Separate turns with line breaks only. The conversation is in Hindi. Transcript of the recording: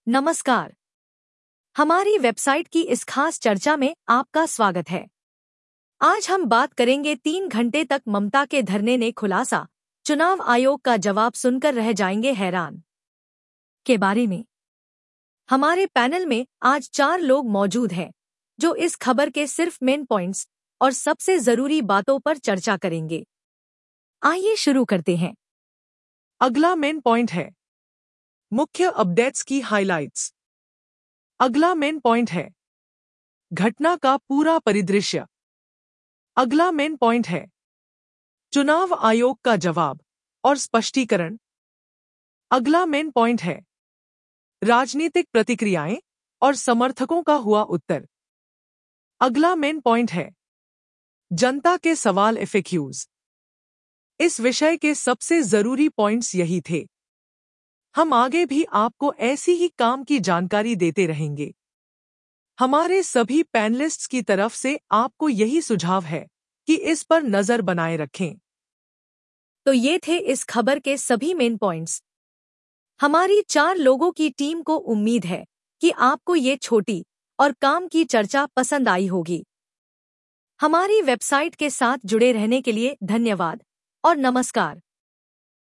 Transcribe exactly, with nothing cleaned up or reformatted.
नमस्कार। हमारी वेबसाइट की इस खास चर्चा में आपका स्वागत है। आज हम बात करेंगे तीन घंटे तक ममता के धरने ने खुलासा, चुनाव आयोग का जवाब सुनकर रह जाएंगे हैरान के बारे में। हमारे पैनल में आज चार लोग मौजूद हैं जो इस खबर के सिर्फ मेन पॉइंट्स और सबसे जरूरी बातों पर चर्चा करेंगे। आइए शुरू करते हैं।
अगला मेन पॉइंट है मुख्य अपडेट्स की हाइलाइट्स। अगला मेन पॉइंट है घटना का पूरा परिदृश्य। अगला मेन पॉइंट है चुनाव आयोग का जवाब और स्पष्टीकरण। अगला मेन पॉइंट है राजनीतिक प्रतिक्रियाएं और समर्थकों का हुआ उत्तर। अगला मेन पॉइंट है जनता के सवाल एफएक्यूज। इस विषय के सबसे जरूरी पॉइंट्स यही थे। हम आगे भी आपको ऐसी ही काम की जानकारी देते रहेंगे। हमारे सभी पैनलिस्ट्स की तरफ से आपको यही सुझाव है कि इस पर नजर बनाए रखें।
तो ये थे इस खबर के सभी मेन पॉइंट्स। हमारी चार लोगों की टीम को उम्मीद है कि आपको ये छोटी और काम की चर्चा पसंद आई होगी। हमारी वेबसाइट के साथ जुड़े रहने के लिए धन्यवाद और नमस्कार।